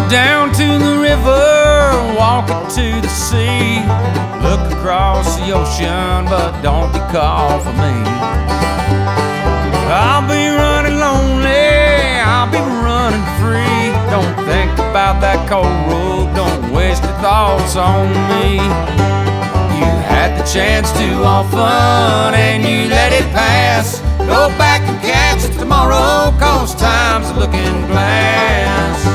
down to the river, walk it to the sea. Look across the ocean, but don't be called for me. I'll be running lonely, I'll be running free. Don't think about that cold road, don't waste your thoughts on me. You had the chance to often and you let it pass. Go back and catch it tomorrow, 'cause time's a looking glass.